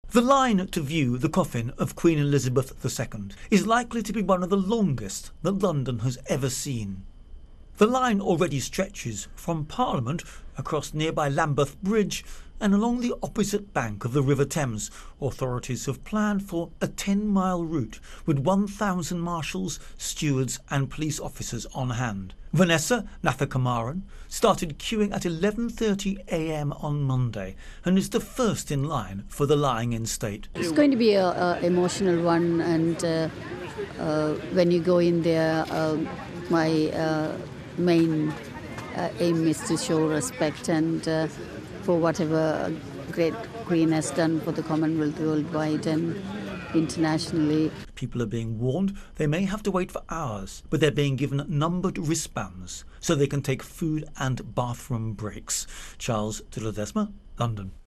The line to view the coffin of Queen Elizabeth II is likely to be one of the longest that London has ever seen. The line already stretches from Parliament across nearby Lambeth Bridge and along the opposite bank of the River Thames. Authorities have planned for a 10-mile route with 1,000 marshals, stewards and police officers on hand. Vanessa Nathakumaran started queuing at 11:30 a.m. on Monday and is the first in line for the lying in state. It's going to be an emotional one, and when you go in there, my main aim is to show respect and for whatever great Queen has done for the Commonwealth worldwide and internationally. People are being warned they may have to wait for hours, but they're being given numbered wristbands so they can take food and bathroom breaks. Charles de Ledesma, London.